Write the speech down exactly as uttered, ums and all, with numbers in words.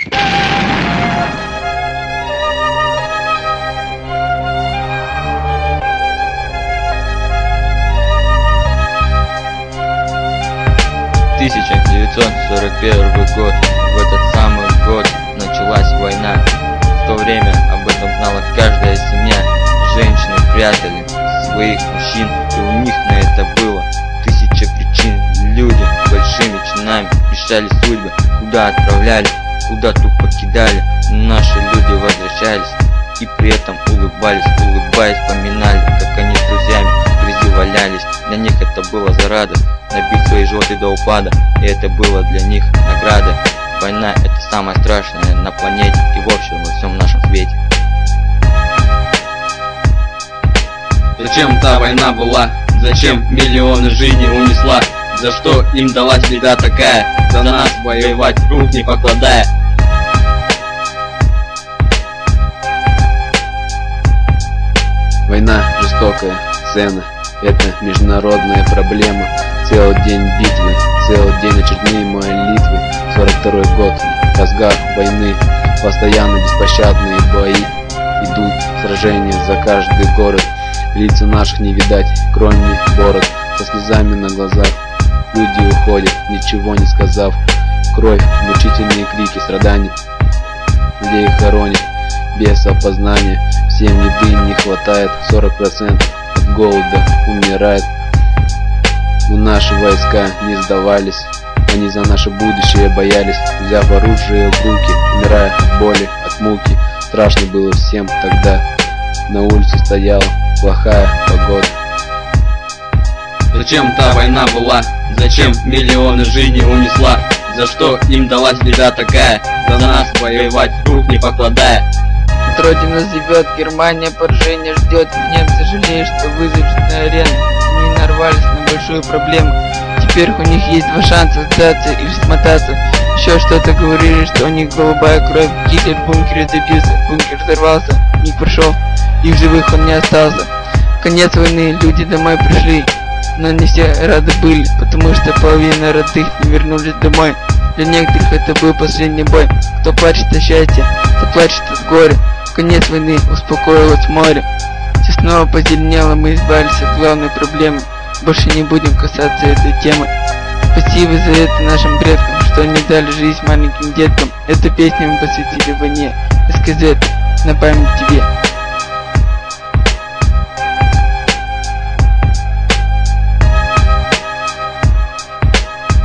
тысяча девятьсот сорок первый год. В этот самый год началась война. В то время об этом знала каждая семья. Женщины прятали своих мужчин, и у них на это было тысяча причин. Люди большими чинами решали судьбы, куда отправляли, куда тупо покидали. Но наши люди возвращались и при этом улыбались, улыбаясь, поминали, как они с друзьями в грязи валялись. Для них это было за радость набить свои животы до упада, и это было для них наградой. Война — это самое страшное на планете и вообще во всем нашем свете. Зачем та война была? Зачем миллионы жизней унесла? За что им далась беда такая? За нас воевать, рук не покладая. Война — жестокая сцена, это международная проблема. Целый день битвы, целый день очередные молитвы. Сорок второй год, разгар войны, постоянно беспощадные бои. Идут сражения за каждый город, лица наших не видать, кроме бород. Со слезами на глазах люди уходят, ничего не сказав. Кровь, мучительные крики, страдания, людей хоронят без опознания. Всем еды не хватает, сорок процентов от голода умирает. Но наши войска не сдавались, они за наше будущее боялись. Взяв оружие в руки, умирая от боли, от муки. Страшно было всем тогда, на улице стояла плохая погода. Зачем та война была? Зачем миллионы жизней унесла? За что им далась беда такая? За нас воевать, рук не покладая. Родина зовет, Германия поражение ждет. Немцы жалеют, что вызовут на арену. Они нарвались на большую проблему. Теперь у них есть два шанса: сдаться или смотаться. Еще что-то говорили, что у них голубая кровь. Гитлер в бункере забился, бункер взорвался. Ник прошел, и в живых он не остался. Конец войны, люди домой пришли, но не все рады были, потому что половина родных не вернулись домой. Для некоторых это был последний бой. Кто плачет от счастья, кто плачет от горя. Конец войны, успокоилось море. Все снова позеленело, мы избавились от главной проблемы. Больше не будем касаться этой темы. Спасибо за это нашим предкам, что они дали жизнь маленьким деткам. Эту песню мы посвятили войне. эс ка зет на память тебе.